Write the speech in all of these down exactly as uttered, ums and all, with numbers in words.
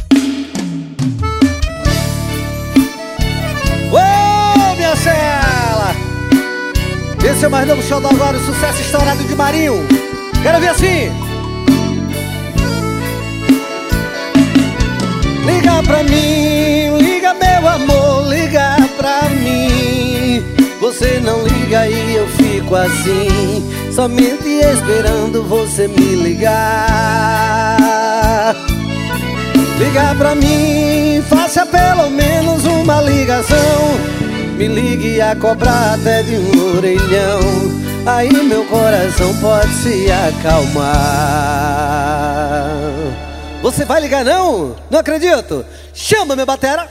Ô, minha cela! Esse é o mais novo show do agora, o sucesso estourado de Marinho. Quero ver assim. Liga pra mim, liga meu amor, liga pra mim. Você não liga e eu fico assim, somente esperando você me ligar. Liga pra mim, faça pelo menos uma ligação. Me ligue a cobrar até de um orelhão, aí meu coração pode se acalmar. Você vai ligar não? Não acredito. Chama, meu batera.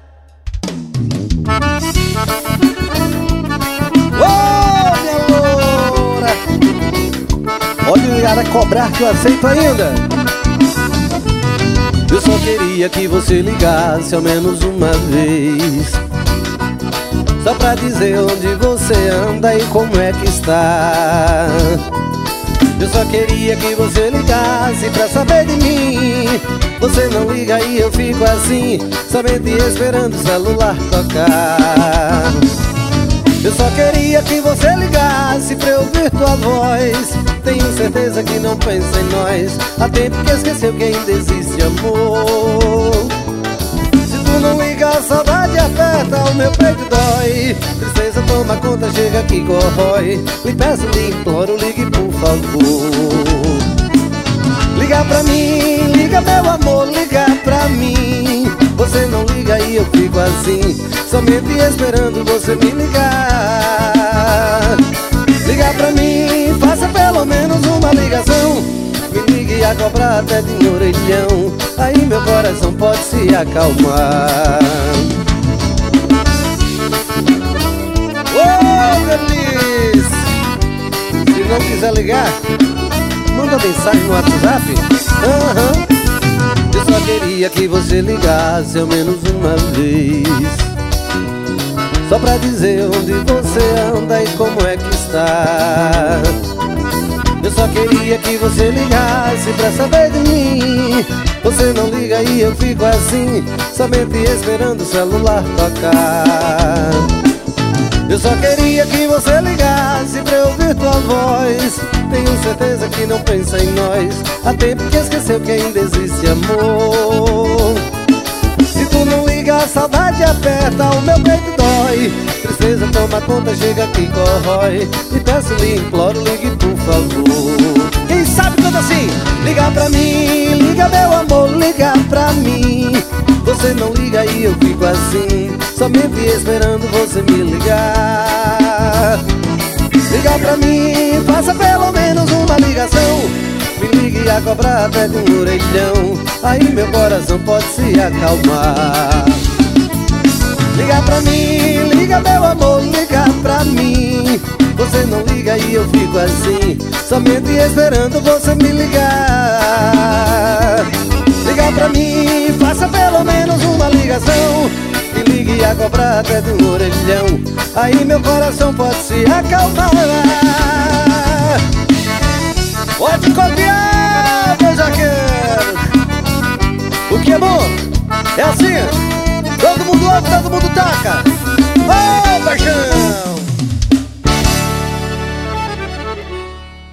Ô, minha loura, pode ligar a cobrar que eu aceito ainda. Eu só queria que você ligasse ao menos uma vez, só pra dizer onde você anda e como é que está. Eu só queria que você ligasse pra saber de mim. Você não liga e eu fico assim, somente esperando o celular tocar. Eu só queria que você ligasse pra eu ouvir tua voz. Tenho certeza que não pensa em nós, há tempo que esqueceu que ainda existe amor. Se tu não liga, a saudade aperta, o meu peito dói. Tristeza toma conta, chega aqui, corrói. Lhe peço, lhe imploro, ligue por favor. Liga pra mim, liga meu amor, liga pra mim. Você não liga e eu fico assim, somente esperando você me ligar. Liga pra mim, faça pelo menos uma ligação. Me ligue a cobrar até de um orelhão, aí meu coração pode se acalmar. Ô, feliz! Se não quiser ligar, manda mensagem no WhatsApp. Uhum. Eu só queria que você ligasse ao menos uma vez, só pra dizer onde você anda e como é que está. Eu só queria que você ligasse pra saber de mim. Você não liga e eu fico assim, somente esperando o celular tocar. Eu só queria que você ligasse pra eu ouvir tua voz. Tenho certeza que não pensa em nós, há tempo que esqueceu que ainda existe amor. Se tu não liga, a saudade aperta, o meu peito dói. Tristeza toma conta, chega aqui, corrói. Me peço, lhe imploro, ligue por favor. Quem sabe canta assim? Liga pra mim, liga meu amor, liga pra mim. Você não liga e eu fico assim, somente esperando você me ligar. Liga pra mim, faça pelo menos uma ligação. Me ligue a cobrar até de um orelhão, aí meu coração pode se acalmar. Liga pra mim, liga meu amor, liga pra mim. Você não liga e eu fico assim, somente esperando você me ligar. Liga pra mim, faça pelo menos uma ligação. Me ligue a cobrar até de um orelhão, aí meu coração pode se acalmar. Pode copiar, meu jaqueiro. O que é bom é assim, todo mundo ouve, todo mundo taca. Oh!